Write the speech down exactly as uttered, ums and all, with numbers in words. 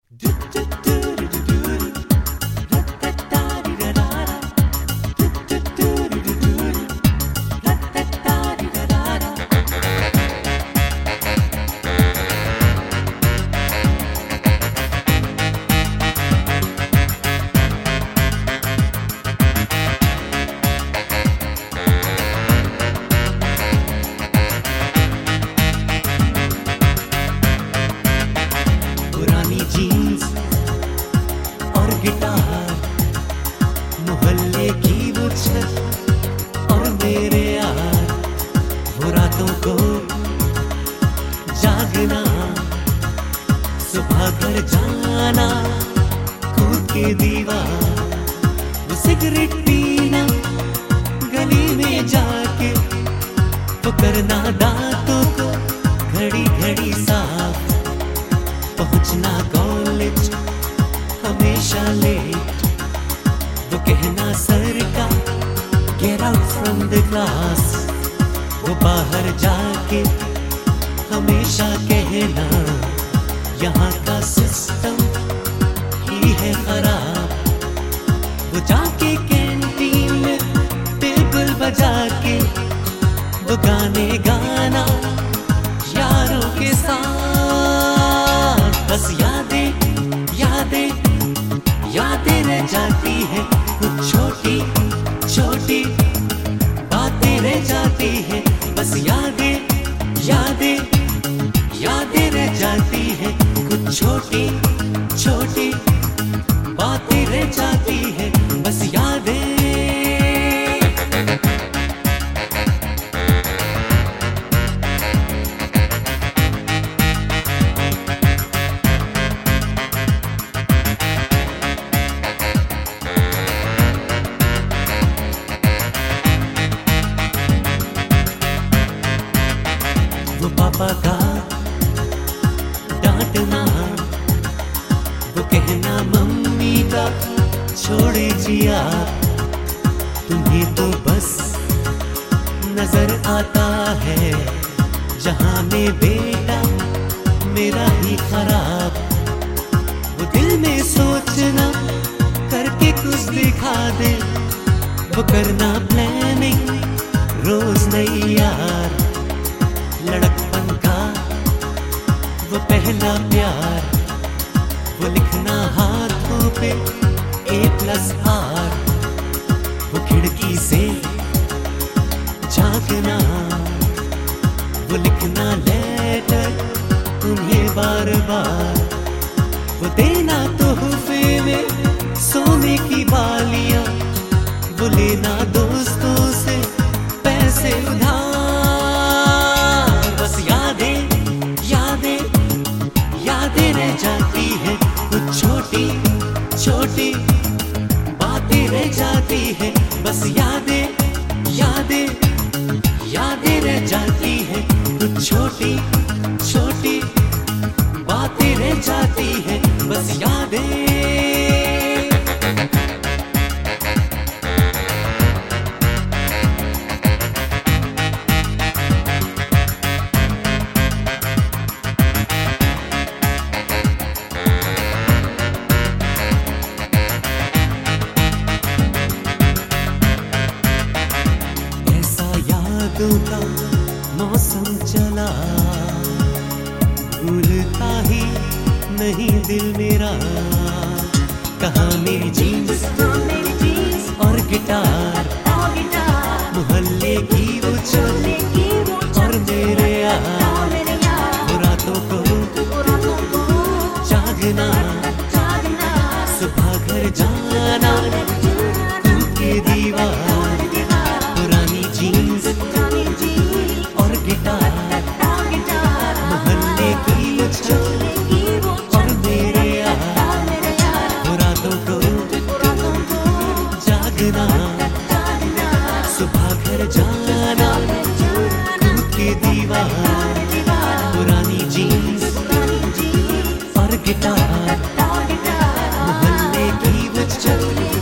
Jeans और guitar, मोहल्ले की वो छत और मेरे यार, वो रातों को जागना, सुबह घर जाना, कूद के दीवार, वो सिगरेट पीना, गली में जाके वो करना दांतों को घड़ी घड़ी साफ, पहुंचना कॉलेज हमेशा लेट, वो कहना सर का get out from the class, वो बाहर जाके हमेशा कहना यहाँ का सिस्टम ही है खराब, वो जाके कैंटीन में टेबल बजा के वो गाने गाना यारों के साथ, बस यादें यादें यादें रह जाती है, कुछ छोटी छोटी बातें रह जाती है, बस यादें यादें यादें रह जाती है, कुछ छोटी छोटी बातें रह जाती है, बस यादें। वो पापा का डांटना, वो कहना मम्मी का छोड़े जिया, तुम्हें तो बस नजर आता है जहां में बेटा मेरा ही खराब, वो दिल में सोचना करके कुछ दिखा दे, वो करना प्लानिंग रोज नई यार, लड़कपन का वो पहला प्यार, वो लिखना हाथों पे ए प्लस आर, वो खिड़की से झांकना, वो लिखना लेटर तुम्हें बार बार, वो देना तोहफे में सोने की बालियां, वो लेना दोस्तों से पैसे उधार, यादें रह जाती है, कुछ छोटी छोटी बातें रह जाती है, बस यादें यादें यादें रह जाती है, कुछ छोटी छोटी बातें रह जाती है, बस यादें। का मौसम चला, भूलता ही नहीं दिल मेरा, कहाँ मेरी जीन्स और गिटार, मोहल्ले की वो छत और मेरे यार, वो रातों को जागना, सुबह घर जाना, कूद के दीवार, पुरानी जीन्स और गिटार, मोहल्ले की वो छत और मेरे यार, वो रातों को जागना, सुबह घर जाना, कूद के दीवार, पुरानी जीन्स और गिटार, मोहल्ले की वो छत